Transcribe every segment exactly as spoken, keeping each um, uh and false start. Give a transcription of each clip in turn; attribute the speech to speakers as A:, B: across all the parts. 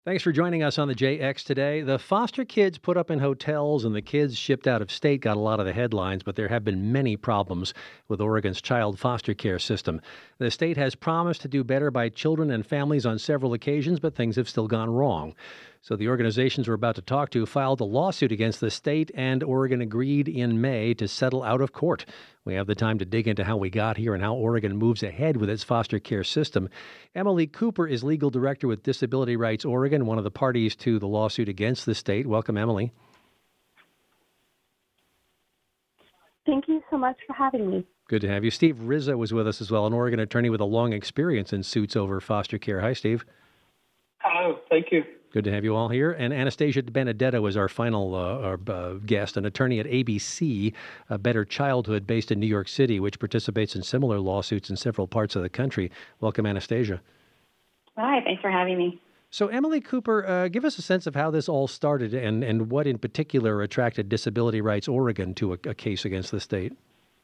A: Thanks for joining us on the J X today. The foster kids put up in hotels and the kids shipped out of state got a lot of the headlines, but there have been many problems with Oregon's child foster care system. The state has promised to do better by children and families on several occasions, but things have still gone wrong. So the organizations we're about to talk to filed a lawsuit against the state, and Oregon agreed in May to settle out of court. We have the time to dig into how we got here and how Oregon moves ahead with its foster care system. Emily Cooper is legal director with Disability Rights Oregon, one of the parties to the lawsuit against the state. Welcome, Emily.
B: Thank you so much for having me.
A: Good to have you. Steve Rizzo was with us as well, an Oregon attorney with a long experience in suits over foster care. Hi, Steve.
C: Hello. Thank you.
A: Good to have you all here. And Anastasia Benedetto is our final uh, our, uh, guest, an attorney at A B C, a Better Childhood, based in New York City, which participates in similar lawsuits in several parts of the country. Welcome, Anastasia.
D: Hi, thanks for having me.
A: So, Emily Cooper, uh, give us a sense of how this all started and, and what in particular attracted Disability Rights Oregon to a, a case against the state.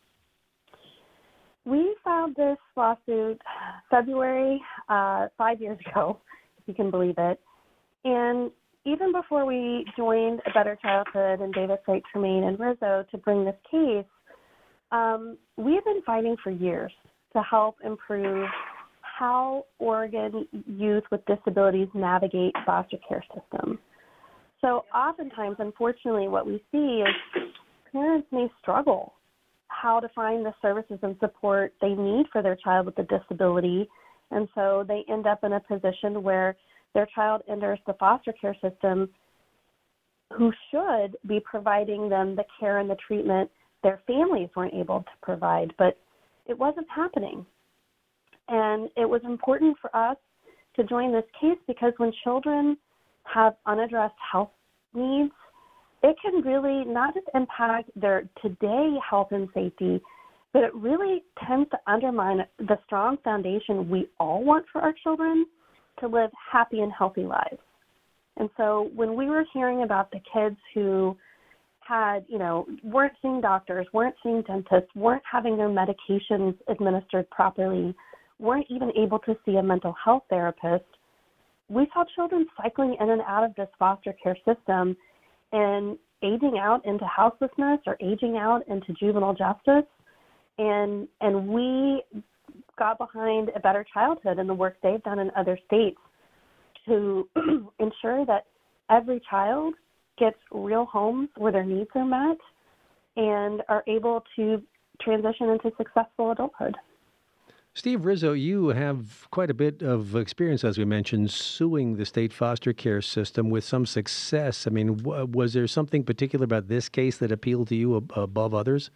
B: We filed this lawsuit February, uh, five years ago, if you can believe it. And even before we joined A Better Childhood and Davis Wright Tremaine and Rizzo to bring this case, um, we have been fighting for years to help improve how Oregon youth with disabilities navigate foster care system. So oftentimes, unfortunately, what we see is parents may struggle how to find the services and support they need for their child with a disability, and so they end up in a position where their child enters the foster care system who should be providing them the care and the treatment their families weren't able to provide, but it wasn't happening. And it was important for us to join this case because when children have unaddressed health needs, it can really not just impact their today health and safety, but it really tends to undermine the strong foundation we all want for our children to live happy and healthy lives. And so when we were hearing about the kids who had, you know, weren't seeing doctors, weren't seeing dentists, weren't having their medications administered properly, weren't even able to see a mental health therapist, we saw children cycling in and out of this foster care system and aging out into houselessness or aging out into juvenile justice. And and we got behind A Better Childhood and the work they've done in other states to ensure that every child gets real homes where their needs are met and are able to transition into successful adulthood.
A: Steve Rizzo, you have quite a bit of experience, as we mentioned, suing the state foster care system with some success. I mean, w- was there something particular about this case that appealed to you ab- above others?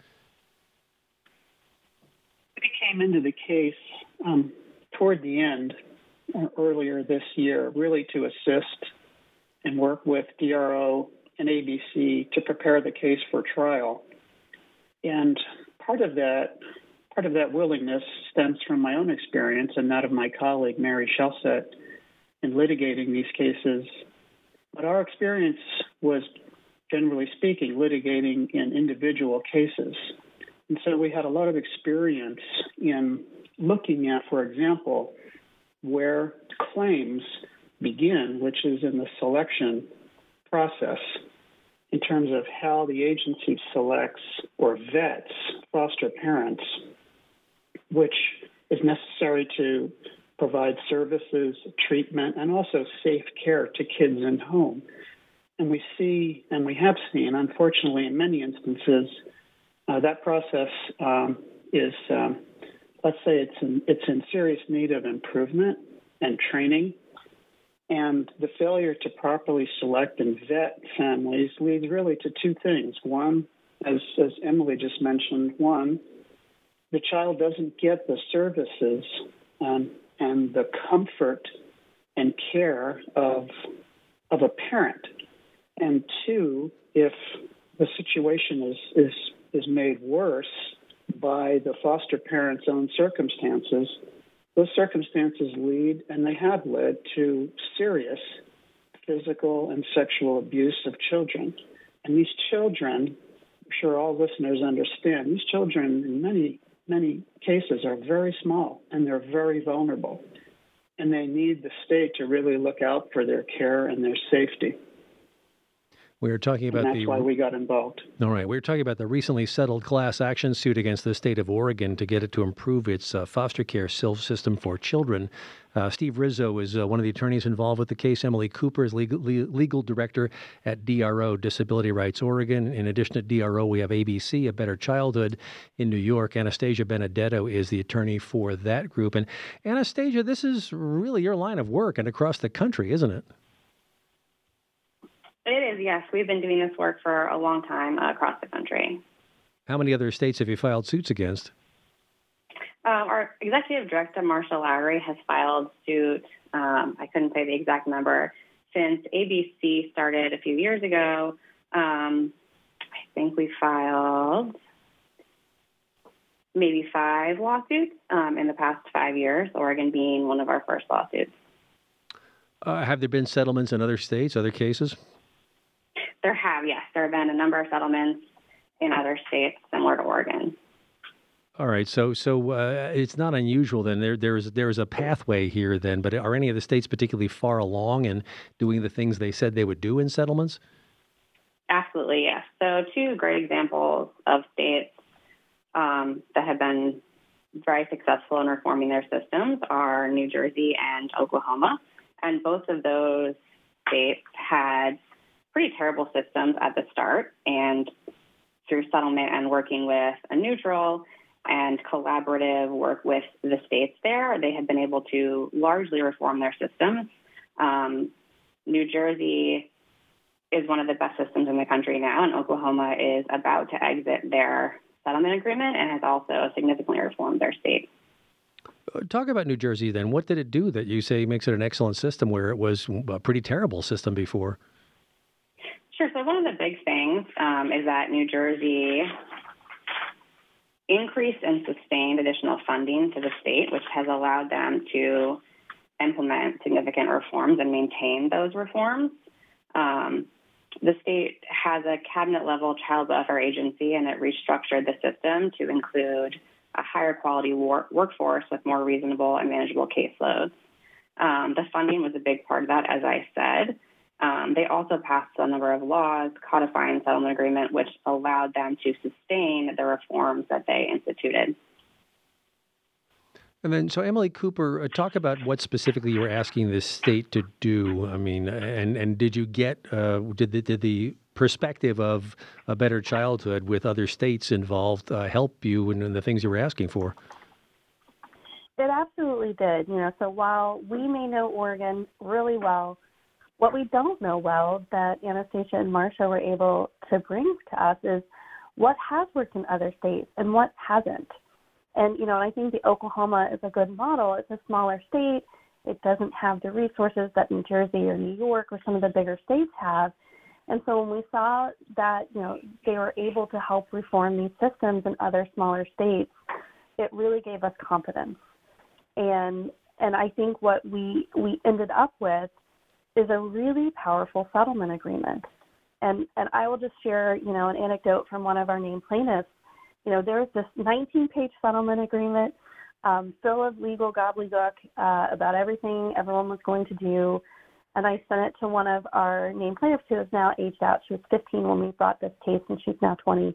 C: We came into the case um, toward the end, uh, earlier this year, really to assist and work with D R O and A B C to prepare the case for trial. And part of that Part of that willingness stems from my own experience and that of my colleague, Mary Shelsett, in litigating these cases. But our experience was, generally speaking, litigating in individual cases. And so we had a lot of experience in looking at, for example, where claims begin, which is in the selection process, in terms of how the agency selects or vets foster parents, which is necessary to provide services, treatment, and also safe care to kids in home. And we see, and we have seen, unfortunately, in many instances, uh, that process um, is, um, let's say, it's in, it's in serious need of improvement and training. And the failure to properly select and vet families leads really to two things. One, as, as Emily just mentioned, one, the child doesn't get the services um, and the comfort and care of, of a parent. And two, if the situation is, is, is made worse by the foster parent's own circumstances, those circumstances lead, and they have led, to serious physical and sexual abuse of children. And these children, I'm sure all listeners understand, these children in many, many cases are very small and they're very vulnerable. and they need the state to really look out for their care and their safety.
A: We were talking about
C: and that's
A: the.
C: why we got involved.
A: All right. We were talking about the recently settled class action suit against the state of Oregon to get it to improve its uh, foster care system for children. Uh, Steve Rizzo is uh, one of the attorneys involved with the case. Emily Cooper is legal, legal director at D R O, Disability Rights Oregon. In addition to D R O, we have A B C, A Better Childhood in New York. Anastasia Benedetto is the attorney for that group. And Anastasia, this is really your line of work and across the country, isn't it?
D: It is, yes. We've been doing this work for a long time uh, across the country.
A: How many other states have you filed suits against?
D: Uh, our executive director, Marsha Lowry, has filed suit, um, I couldn't say the exact number, since A B C started a few years ago. Um, I think we filed maybe five lawsuits um, in the past five years, Oregon being one of our first lawsuits.
A: Uh, have there been settlements in other states, other cases?
D: There have, yes. There have been a number of settlements in other states similar to Oregon.
A: All right, so so uh, it's not unusual then. There there is there is a pathway here then, but are any of the states particularly far along in doing the things they said they would do in settlements?
D: Absolutely, yes. So two great examples of states um, that have been very successful in reforming their systems are New Jersey and Oklahoma. And both of those states had pretty terrible systems at the start, and through settlement and working with a neutral and collaborative work with the states there, they have been able to largely reform their systems. Um, New Jersey is one of the best systems in the country now, and Oklahoma is about to exit their settlement agreement and has also significantly reformed their state.
A: Talk about New Jersey then. What did it do that you say makes it an excellent system where it was a pretty terrible system before?
D: Sure. So one of the big things um, is that New Jersey increased and sustained additional funding to the state, which has allowed them to implement significant reforms and maintain those reforms. Um, the state has a cabinet-level child welfare agency, and it restructured the system to include a higher quality war- workforce with more reasonable and manageable caseloads. Um, the funding was a big part of that, as I said. Um, they also passed a number of laws codifying the settlement agreement, which allowed them to sustain the reforms that they instituted.
A: And then, so Emily Cooper, uh, talk about what specifically you were asking this state to do. I mean, and and did you get uh, did the, did the perspective of a better childhood with other states involved uh, help you in, in the things you were asking for?
B: It absolutely did. You know, so while we may know Oregon really well, what we don't know well that Anastasia and Marsha were able to bring to us is what has worked in other states and what hasn't. And, you know, I think the Oklahoma is a good model. It's a smaller state. It doesn't have the resources that New Jersey or New York or some of the bigger states have. And so when we saw that, you know, they were able to help reform these systems in other smaller states, it really gave us confidence. And and I think what we we ended up with is a really powerful settlement agreement. And and I will just share, you know, an anecdote from one of our named plaintiffs. You know, there was this nineteen-page settlement agreement um, full of legal gobbledygook uh, about everything everyone was going to do. And I sent it to one of our named plaintiffs who is now aged out. She was fifteen when we brought this case, and she's now twenty.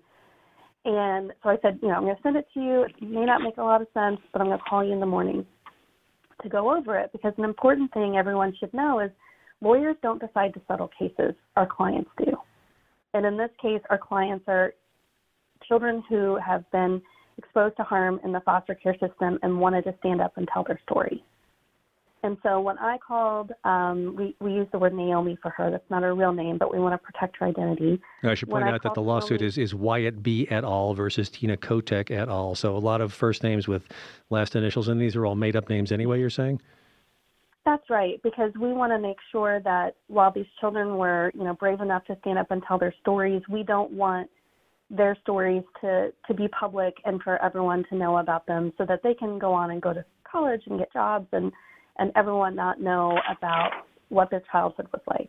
B: And so I said, you know, I'm going to send it to you. It may not make a lot of sense, but I'm going to call you in the morning to go over it, because an important thing everyone should know is lawyers don't decide to settle cases. Our clients do. And in this case, our clients are children who have been exposed to harm in the foster care system and wanted to stand up and tell their story. And so when I called, um, we, we use the word Naomi for her. That's not her real name, but we want to protect her identity.
A: I should point
B: When
A: out
B: I
A: that the lawsuit
B: Naomi,
A: is, is Wyatt B. et al. Versus Tina Kotek et al. So a lot of first names with last initials, and these are all made-up names anyway, you're saying?
B: That's right, because we want to make sure that while these children were, you know, brave enough to stand up and tell their stories, we don't want their stories to, to be public and for everyone to know about them so that they can go on and go to college and get jobs and, and everyone not know about what their childhood was like.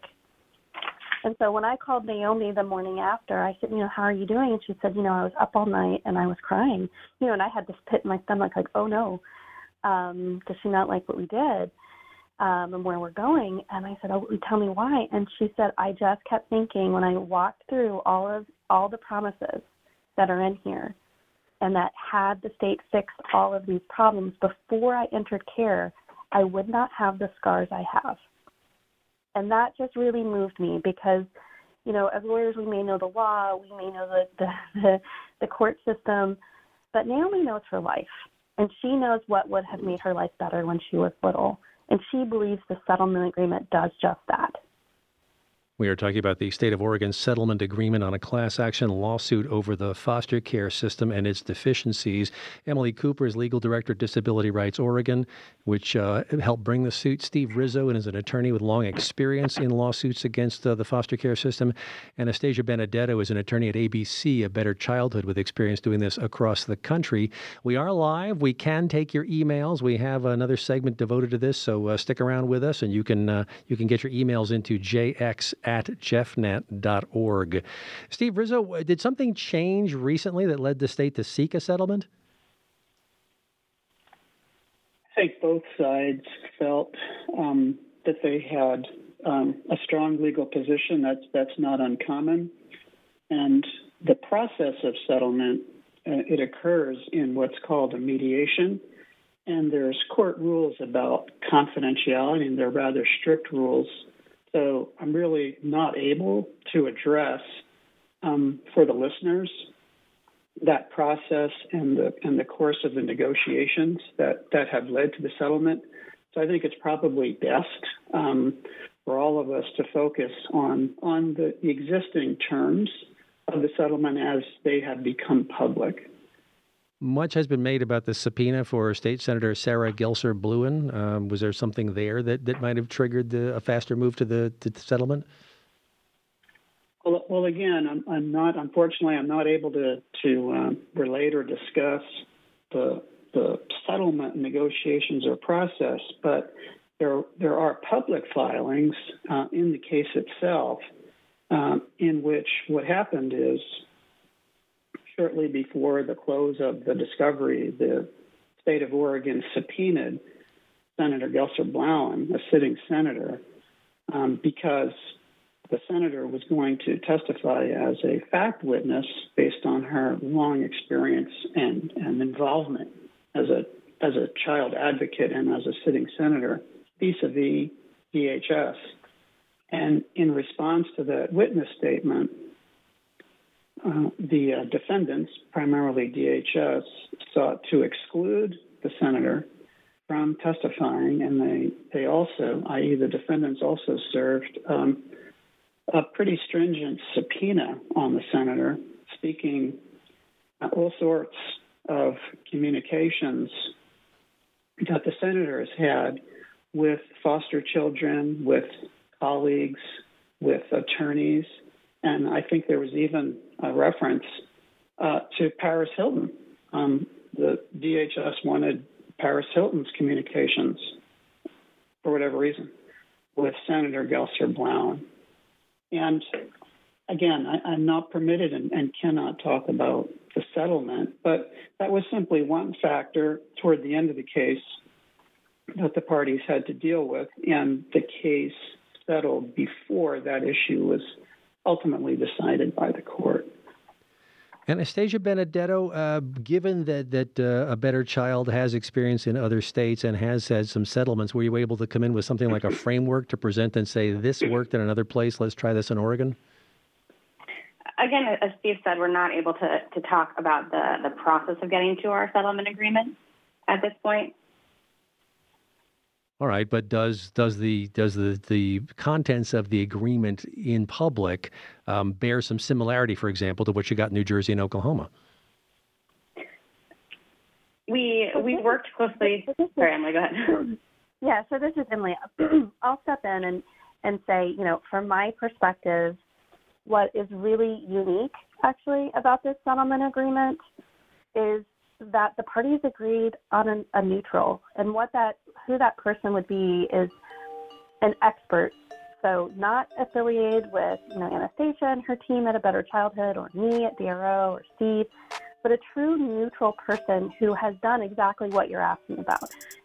B: And so when I called Naomi the morning after, I said, you know, how are you doing? And she said, you know, I was up all night and I was crying. You know, and I had this pit in my stomach like, oh, no, um, does she not like what we did? um, and where we're going. And I said, oh, tell me why. And she said, I just kept thinking when I walked through all of all the promises that are in here, and that had the state fixed all of these problems before I entered care, I would not have the scars I have. And that just really moved me because, you know, as lawyers, we may know the law, we may know the, the, the, the court system, but Naomi knows her life, and she knows what would have made her life better when she was little, and she believes the settlement agreement does just that.
A: We are talking about the state of Oregon's settlement agreement on a class action lawsuit over the foster care system and its deficiencies. Emily Cooper is legal director at Disability Rights Oregon, which uh, helped bring the suit. Steve Rizzo is an attorney with long experience in lawsuits against uh, the foster care system. Anastasia Benedetto is an attorney at A B C, A Better Childhood, with experience doing this across the country. We are live. We can take your emails. We have another segment devoted to this, so uh, stick around with us, and you can uh, you can get your emails into j x at jeffnet dot org. Steve Rizzo, did something change recently that led the state to seek a settlement?
C: I think both sides felt um, that they had um, a strong legal position. That's that's not uncommon. And the process of settlement, uh, it occurs in what's called a mediation. And there's court rules about confidentiality, and they're rather strict rules. So I'm really not able to address um, for the listeners that process and the and the course of the negotiations that, that have led to the settlement. So I think it's probably best um, for all of us to focus on on the existing terms of the settlement as they have become public.
A: Much has been made about the subpoena for State Senator Sarah Gelser Bluin. Um, was there something there that, that might have triggered the, a faster move to the, to the settlement?
C: Well, well, again, I'm, I'm not. Unfortunately, I'm not able to to um, relate or discuss the the settlement negotiations or process. But there there are public filings uh, in the case itself, uh, in which what happened is, shortly before the close of the discovery, the state of Oregon subpoenaed Senator Gelser Bluin, a sitting senator, um, because the senator was going to testify as a fact witness based on her long experience and, and involvement as a as a child advocate and as a sitting senator vis-a-vis D H S. And in response to that witness statement, Uh, the uh, defendants, primarily D H S, sought to exclude the senator from testifying, and they, they also, that is the defendants also served um, a pretty stringent subpoena on the senator, speaking uh, all sorts of communications that the senator has had with foster children, with colleagues, with attorneys, and I think there was even a reference uh, to Paris Hilton. Um, the D H S wanted Paris Hilton's communications, for whatever reason, with Senator Gelser Bluin. And again, I, I'm not permitted and, and cannot talk about the settlement, but that was simply one factor toward the end of the case that the parties had to deal with, and the case settled before that issue was ultimately decided by the court.
A: Anastasia Benedetto, uh, given that that uh, A Better Child has experience in other states and has had some settlements, were you able to come in with something like a framework to present and say, this worked in another place, let's try this in Oregon?
D: Again, as Steve said, we're not able to, to talk about the, the process of getting to our settlement agreement at this point.
A: All right, but does does the does the, the contents of the agreement in public um, bear some similarity, for example, to what you got in New Jersey and Oklahoma?
D: We we worked closely. Sorry, Emily, go ahead.
B: Yeah, so this is Emily. I'll step in and, and say, you know, from my perspective, what is really unique, actually, about this settlement agreement is that the parties agreed on an, a neutral, and what that who that person would be is an expert. So not affiliated with, you know, Anastasia and her team at A Better Childhood, or me at D R O, or Steve, but a true neutral person who has done exactly what you're asking about.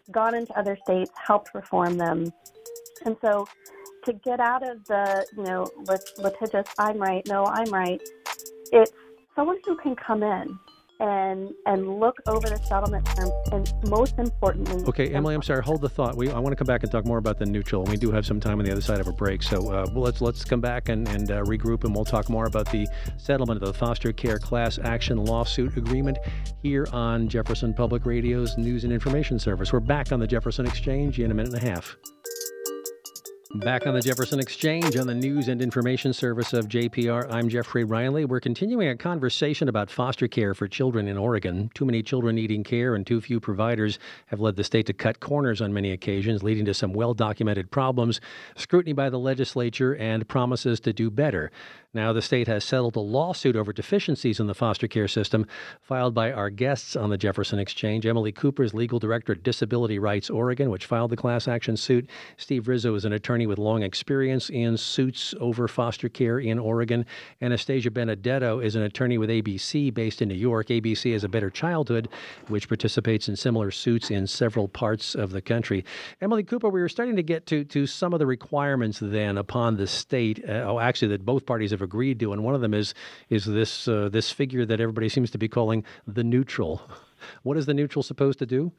B: gone into other states, helped reform them. And so to get out of the, you know, lit- litigious, I'm right, no, I'm right, it's someone who can come in and and look over the settlement terms, and most importantly...
A: Okay, Emily, I'm sorry, hold the thought. We I want to come back and talk more about the neutral. We do have some time on the other side of a break, so uh, well, let's let's come back and, and uh, regroup, and we'll talk more about the settlement of the foster care class action lawsuit agreement here on Jefferson Public Radio's News and Information Service. We're back on the Jefferson Exchange in a minute and a half. Back on the Jefferson Exchange on the News and Information Service of J P R, I'm Jeffrey Riley. We're continuing a conversation about foster care for children in Oregon. Too many children needing care and too few providers have led the state to cut corners on many occasions, leading to some well-documented problems, scrutiny by the legislature, and promises to do better. Now, the state has settled a lawsuit over deficiencies in the foster care system filed by our guests on the Jefferson Exchange. Emily Cooper is legal director at Disability Rights Oregon, which filed the class action suit. Steve Rizzo is an attorney with long experience in suits over foster care in Oregon. Anastasia Benedetto is an attorney with A B C based in New York. A B C is A Better Childhood, which participates in similar suits in several parts of the country. Emily Cooper, we were starting to get to, to some of the requirements then upon the state, uh, oh, actually that both parties have agreed to, and one of them is is this uh, this figure that everybody seems to be calling the neutral. What is the neutral supposed to do?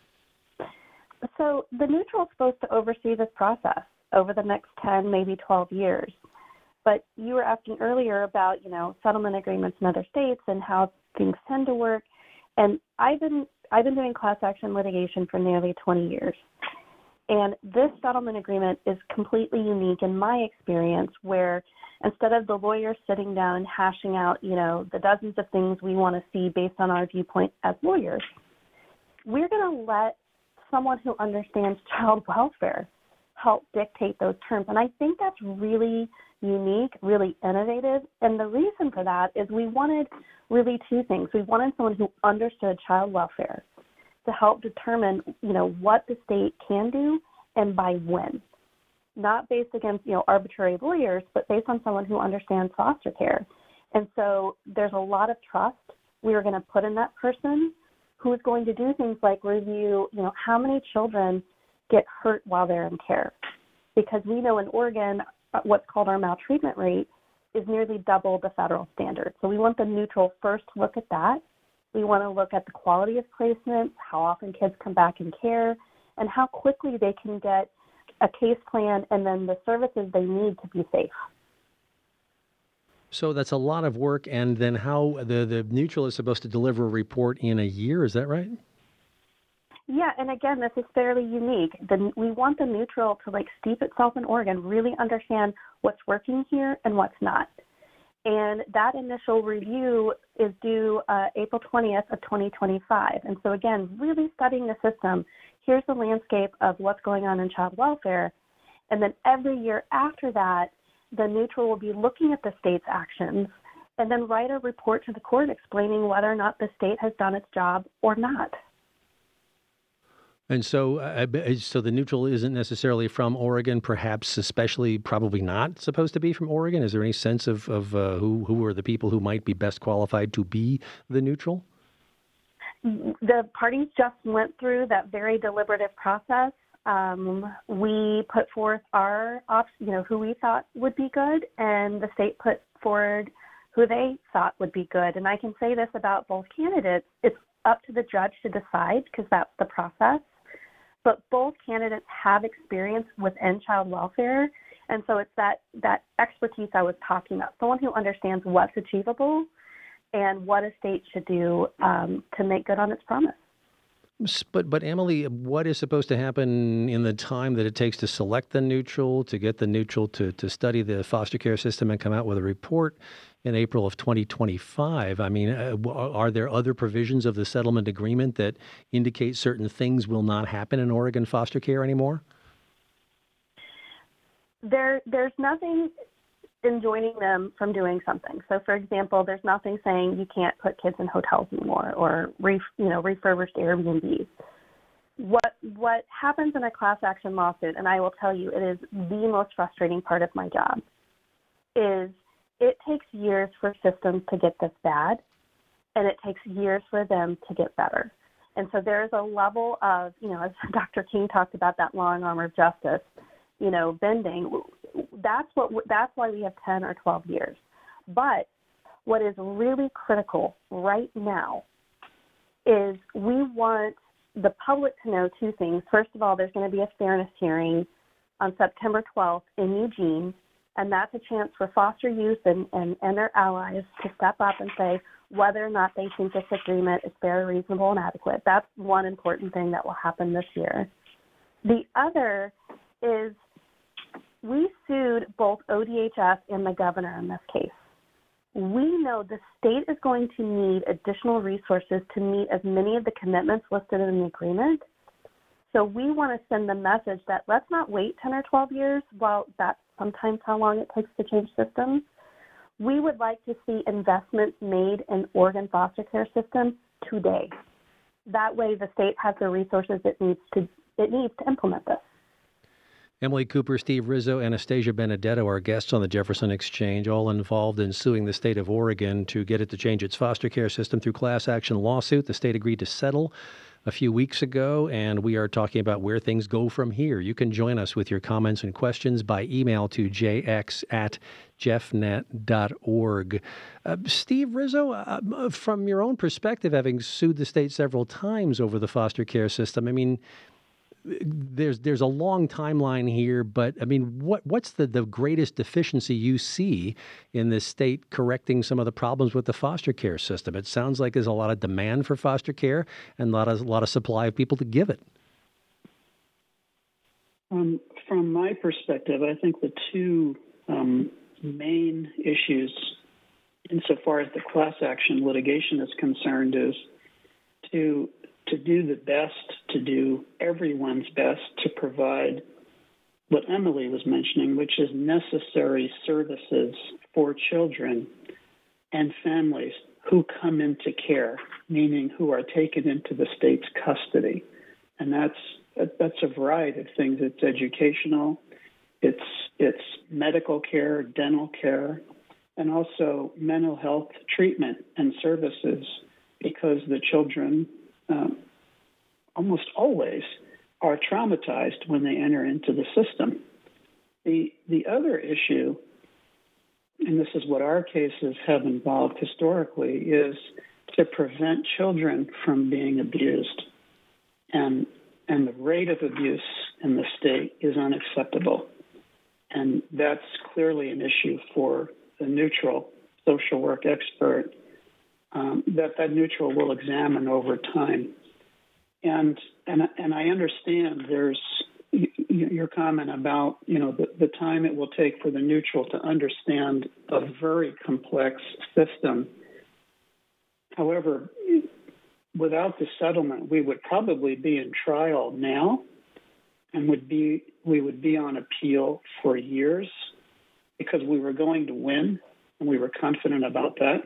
B: So the neutral is supposed to oversee this process over the next ten, maybe twelve years. But you were asking earlier about, you know, settlement agreements in other states and how things tend to work. And I've been I've been doing class action litigation for nearly twenty years. And this settlement agreement is completely unique in my experience, where instead of the lawyers sitting down and hashing out, you know, the dozens of things we want to see based on our viewpoint as lawyers, we're going to let someone who understands child welfare help dictate those terms. And I think that's really unique, really innovative. And the reason for that is we wanted really two things. We wanted someone who understood child welfare to help determine, you know, what the state can do and by when. Not based against, you know, arbitrary lawyers, but based on someone who understands foster care. And so there's a lot of trust we are going to put in that person who is going to do things like review, you know, how many children get hurt while they're in care. Because we know in Oregon, what's called our maltreatment rate is nearly double the federal standard. So we want the neutral first to look at that. We want to look at the quality of placement, how often kids come back in care, and how quickly they can get a case plan and then the services they need to be safe.
A: So that's a lot of work, and then how the, the neutral is supposed to deliver a report in a year, is that right?
B: Yeah, and again, this is fairly unique. The, we want the neutral to like steep itself in Oregon, really understand what's working here and what's not. And that initial review is due uh, April twentieth of twenty twenty-five. And so again, really studying the system. Here's the landscape of what's going on in child welfare. And then every year after that, the neutral will be looking at the state's actions and then write a report to the court explaining whether or not the state has done its job or not.
A: And so uh, so the neutral isn't necessarily from Oregon, perhaps especially probably not supposed to be from Oregon? Is there any sense of, of uh, who, who are the people who might be best qualified to be the neutral?
B: The parties just went through that very deliberative process. Um, we put forth our, op- you know, who we thought would be good, and the state put forward who they thought would be good. And I can say this about both candidates. It's up to the judge to decide because that's the process. But both candidates have experience within child welfare. And so it's that, that expertise I was talking about, someone who understands what's achievable and what a state should do um, to make good on its promise.
A: But, but Emily, what is supposed to happen in the time that it takes to select the neutral, to get the neutral to, to study the foster care system and come out with a report in April of twenty twenty-five? I mean, uh, are there other provisions of the settlement agreement that indicate certain things will not happen in Oregon foster care anymore?
B: There, there's nothing enjoining them from doing something. So, for example, there's nothing saying you can't put kids in hotels anymore or ref, you know, refurbished Airbnbs. What what happens in a class action lawsuit, and I will tell you, it is the most frustrating part of my job, is it takes years for systems to get this bad, and it takes years for them to get better. And so there is a level of, you know, as Doctor King talked about, that long arm of justice, you know, bending. That's what. That's why we have ten or twelve years. But what is really critical right now is we want the public to know two things. First of all, there's going to be a fairness hearing on September twelfth in Eugene, and that's a chance for foster youth and, and, and their allies to step up and say whether or not they think this agreement is fair, reasonable, and adequate. That's one important thing that will happen this year. The other is we sued both O D H S and the governor in this case. We know the state is going to need additional resources to meet as many of the commitments listed in the agreement. So we want to send the message that let's not wait ten or twelve years, while that's sometimes how long it takes to change systems. We would like to see investments made in Oregon foster care system today. That way the state has the resources it needs to it needs to implement this.
A: Emily Cooper, Steve Rizzo, Anastasia Benedetto are guests on the Jefferson Exchange, all involved in suing the state of Oregon to get it to change its foster care system through class action lawsuit. The state agreed to settle a few weeks ago, and we are talking about where things go from here. You can join us with your comments and questions by email to j x at jeffnet dot org. Uh, Steve Rizzo, uh, from your own perspective, having sued the state several times over the foster care system, I mean, There's there's a long timeline here, but I mean, what what's the, the greatest deficiency you see in this state correcting some of the problems with the foster care system? It sounds like there's a lot of demand for foster care and a lot of a lot of supply of people to give it.
C: Um, from my perspective, I think the two um, main issues, insofar as the class action litigation is concerned, is to to do the best, to do everyone's best to provide what Emily was mentioning, which is necessary services for children and families who come into care, meaning who are taken into the state's custody. And that's that's a variety of things. It's educational, it's it's medical care, dental care, and also mental health treatment and services, because the children Um, almost always are traumatized when they enter into the system. The the other issue, and this is what our cases have involved historically, is to prevent children from being abused. And and the rate of abuse in the state is unacceptable. And that's clearly an issue for the neutral social work expert Um, that that neutral will examine over time. And and and I understand there's y- y- your comment about, you know, the, the time it will take for the neutral to understand a very complex system. However, without the settlement, we would probably be in trial now, and would be we would be on appeal for years, because we were going to win, and we were confident about that.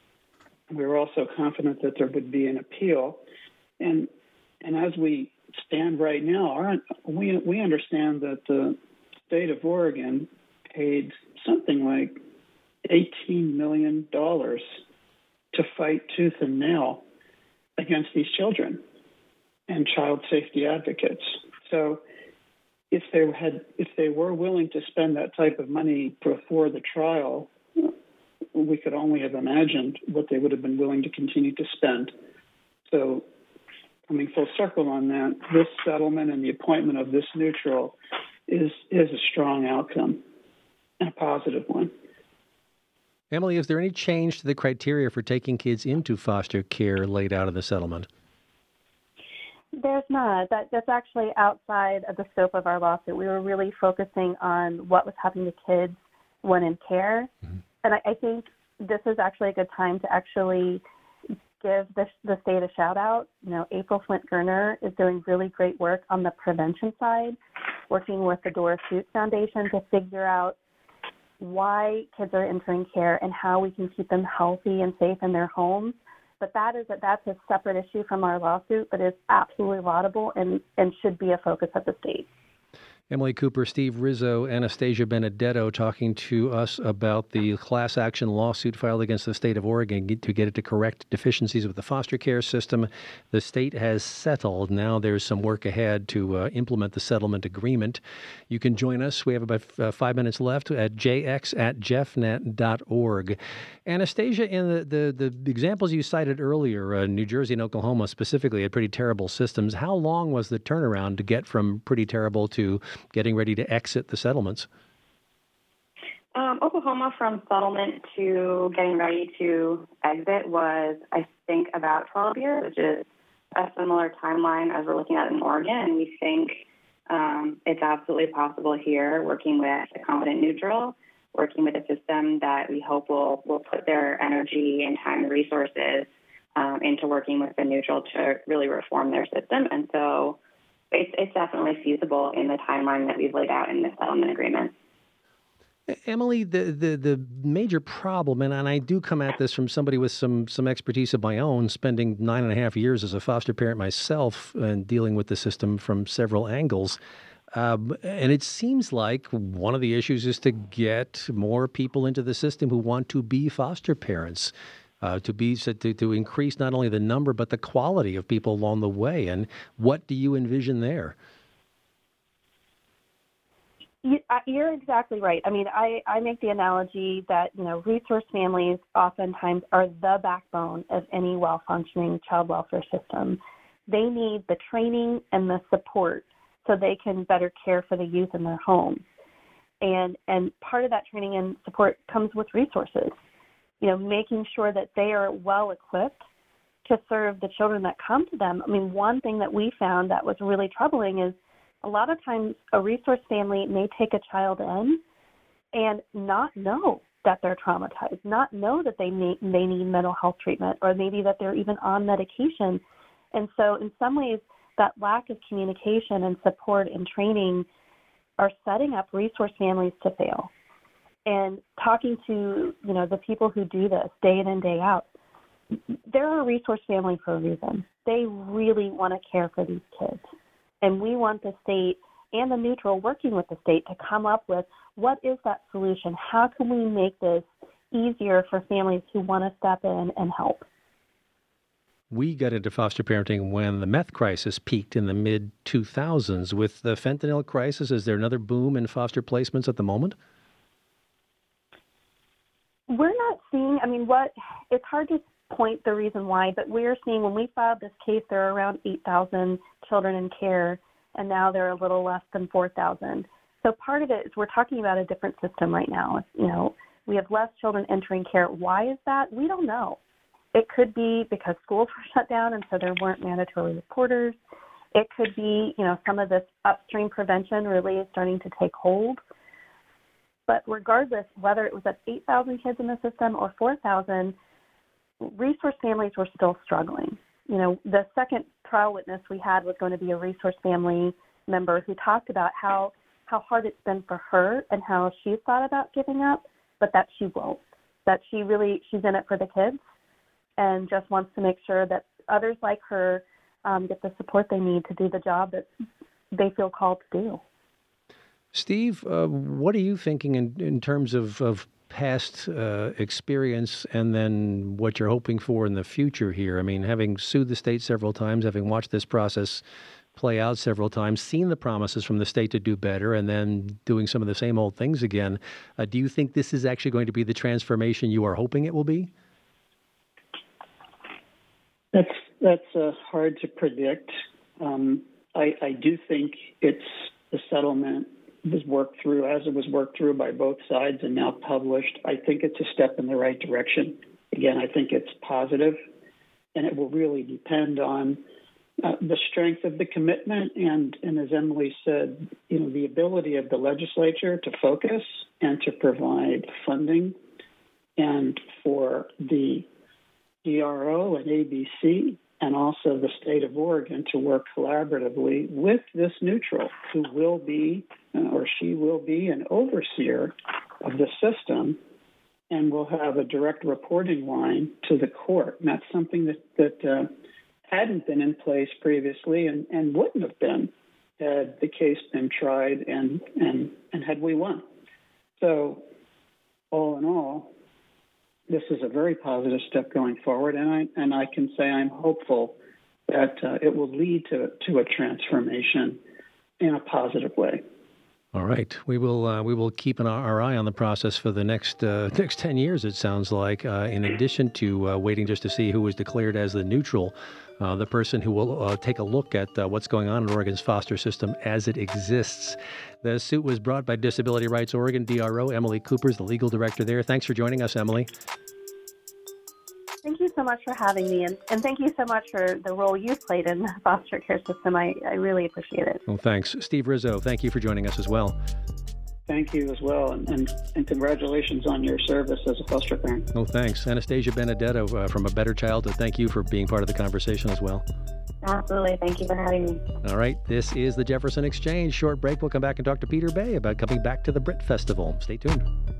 C: We were also confident that there would be an appeal. And and as we stand right now, our, we we understand that the state of Oregon paid something like eighteen million dollars to fight tooth and nail against these children and child safety advocates. So if they had if they were willing to spend that type of money before the trial, we could only have imagined what they would have been willing to continue to spend. So, coming full circle on that, this settlement and the appointment of this neutral is is a strong outcome, and a positive one.
A: Emily, is there any change to the criteria for taking kids into foster care laid out in the settlement?
B: There's not. That, that's actually outside of the scope of our lawsuit. We were really focusing on what was happening to kids when in care. Mm-hmm. And I, I think this is actually a good time to actually give the, the state a shout out. You know, April Flint-Gerner is doing really great work on the prevention side, working with the Doris Shute Foundation to figure out why kids are entering care and how we can keep them healthy and safe in their homes. But that is a, that's a separate issue from our lawsuit, but is absolutely laudable and, and should be a focus of the state.
A: Emily Cooper, Steve Rizzo, Anastasia Benedetto talking to us about the class action lawsuit filed against the state of Oregon to get it to correct deficiencies with the foster care system. The state has settled. Now there's some work ahead to uh, implement the settlement agreement. You can join us. We have about uh, five minutes left at j x at jeffnet dot org. Anastasia, in the, the, the examples you cited earlier, uh, New Jersey and Oklahoma specifically had pretty terrible systems. How long was the turnaround to get from pretty terrible to getting ready to exit the settlements?
D: Um, Oklahoma, from settlement to getting ready to exit, was, I think, about twelve years, which is a similar timeline as we're looking at in Oregon. And we think um, it's absolutely possible here, working with a competent neutral, working with a system that we hope will, will put their energy and time and resources um, into working with the neutral to really reform their system. And so It's, it's definitely feasible in the timeline that we've laid out in the settlement agreement.
A: Emily, the, the, the major problem, and, and I do come at this from somebody with some, some expertise of my own, spending nine and a half years as a foster parent myself and dealing with the system from several angles. Um, and it seems like one of the issues is to get more people into the system who want to be foster parents. Uh, to be to, to increase not only the number but the quality of people along the way. And what do you envision there?
B: You, you're exactly right. I mean, I, I make the analogy that, you know, resource families oftentimes are the backbone of any well-functioning child welfare system. They need the training and the support so they can better care for the youth in their homes. And and part of that training and support comes with resources. You know, making sure that they are well equipped to serve the children that come to them. I mean, one thing that we found that was really troubling is a lot of times a resource family may take a child in and not know that they're traumatized, not know that they need, they need mental health treatment, or maybe that they're even on medication. And so in some ways, that lack of communication and support and training are setting up resource families to fail. And talking to, you know, the people who do this day in and day out, they're a resource family for a reason. They really want to care for these kids. And we want the state and the neutral working with the state to come up with what is that solution? How can we make this easier for families who want to step in and help?
A: We got into foster parenting when the meth crisis peaked in the mid two thousands. With the fentanyl crisis, is there another boom in foster placements at the moment?
B: We're not seeing, I mean, what, it's hard to point the reason why, but we're seeing when we filed this case, there are around eight thousand children in care, and now they're a little less than four thousand. So part of it is we're talking about a different system right now. You know, we have less children entering care. Why is that? We don't know. It could be because schools were shut down and so there weren't mandatory reporters. It could be, you know, some of this upstream prevention really is starting to take hold. But regardless, whether it was at eight thousand kids in the system or four thousand, resource families were still struggling. You know, the second trial witness we had was going to be a resource family member who talked about how, how hard it's been for her and how she's thought about giving up, but that she won't. That she really, she's in it for the kids and just wants to make sure that others like her um, get the support they need to do the job that they feel called to do.
A: Steve, uh, what are you thinking in, in terms of, of past uh, experience and then what you're hoping for in the future here? I mean, having sued the state several times, having watched this process play out several times, seen the promises from the state to do better, and then doing some of the same old things again, uh, do you think this is actually going to be the transformation you are hoping it will be?
C: That's that's uh, hard to predict. Um, I, I do think it's the settlement was worked through as it was worked through by both sides and now published. I think it's a step in the right direction. Again, I think it's positive, and it will really depend on uh, the strength of the commitment and, and as Emily said, you know, the ability of the legislature to focus and to provide funding, and for the D R O and A B C and also the state of Oregon to work collaboratively with this neutral who will be uh, or she will be an overseer of the system and will have a direct reporting line to the court. And that's something that, that uh, hadn't been in place previously and, and wouldn't have been had the case been tried and, and, and had we won. So all in all, this is a very positive step going forward, and I, and I can say I'm hopeful that uh, it will lead to, to a transformation in a positive way.
A: All right, we will uh, we will keep an, our eye on the process for the next uh, next ten years. It sounds like, uh, in addition to uh, waiting just to see who is declared as the neutral, uh, the person who will uh, take a look at uh, what's going on in Oregon's foster system as it exists. The suit was brought by Disability Rights Oregon, D R O. Emily Cooper is the legal director there. Thanks for joining us, Emily.
B: Thank you so much for having me, and, and thank you so much for the role you played in the foster care system. I, I really appreciate it.
A: Well, thanks. Steve Rizzo, thank you for joining us as well.
C: Thank you as well, and, and, and congratulations on your service as a foster parent.
A: Oh, thanks. Anastasia Benedetto uh, from A Better Childhood, thank you for being part of the conversation as well.
D: Absolutely. Thank you for having me.
A: All right. This is the Jefferson Exchange. Short break. We'll come back and talk to Peter Bay about coming back to the Brit Festival. Stay tuned.